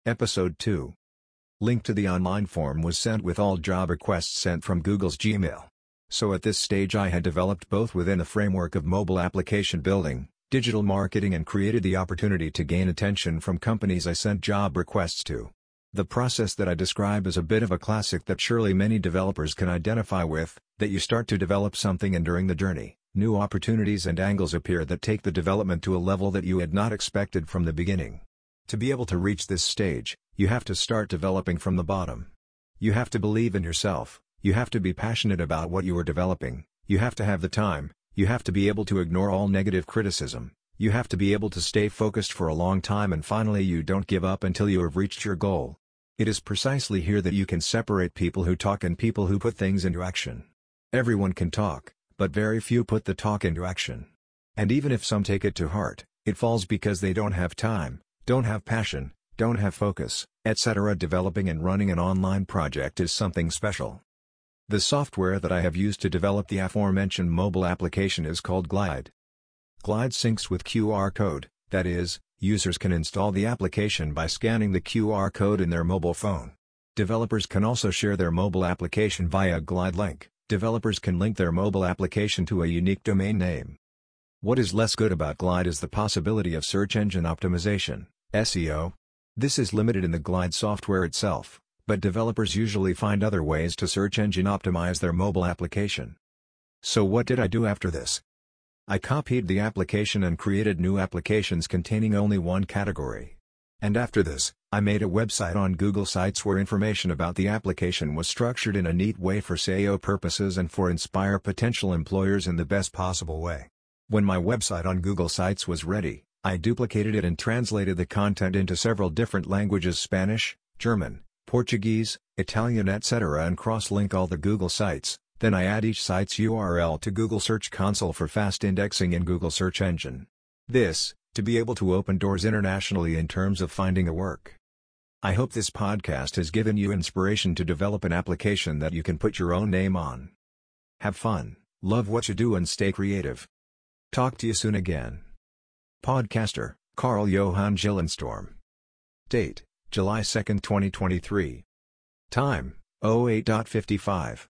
Episode 2. Link to the online form was sent with all job requests sent from Google's Gmail. So at this stage I had developed both within a framework of mobile application building, digital marketing, and created the opportunity to gain attention from companies I sent job requests to. The process that I describe is a bit of a classic that surely many developers can identify with, that you start to develop something and during the journey, new opportunities and angles appear that take the development to a level that you had not expected from the beginning. To be able to reach this stage, you have to start developing from the bottom. You have to believe in yourself, you have to be passionate about what you are developing, you have to have the time, you have to be able to ignore all negative criticism, you have to be able to stay focused for a long time, and finally you don't give up until you have reached your goal. It is precisely here that you can separate people who talk and people who put things into action. Everyone can talk, but very few put the talk into action. And even if some take it to heart, it falls because they don't have time, don't have passion, don't have focus, etc. Developing and running an online project is something special. The software that I have used to develop the aforementioned mobile application is called Glide. Glide syncs with QR code, that is, users can install the application by scanning the QR code in their mobile phone. Developers can also share their mobile application via Glide link. Developers can link their mobile application to a unique domain name. What is less good about Glide is the possibility of search engine optimization, SEO. This is limited in the Glide software itself, but developers usually find other ways to search engine optimize their mobile application. So what did I do after this? I copied the application and created new applications containing only one category. And after this, I made a website on Google Sites where information about the application was structured in a neat way for SEO purposes and for inspire potential employers in the best possible way. When my website on Google Sites was ready, I duplicated it and translated the content into several different languages: Spanish, German, Portuguese, Italian, etc. and cross-link all the Google Sites. Then I add each site's URL to Google Search Console for fast indexing in Google search engine. This, to be able to open doors internationally in terms of finding a work. I hope this podcast has given you inspiration to develop an application that you can put your own name on. Have fun, love what you do, and stay creative. Talk to you soon again. Podcaster, Carl Johan Gillenstorm. Date, July 2, 2023. Time, 08:55.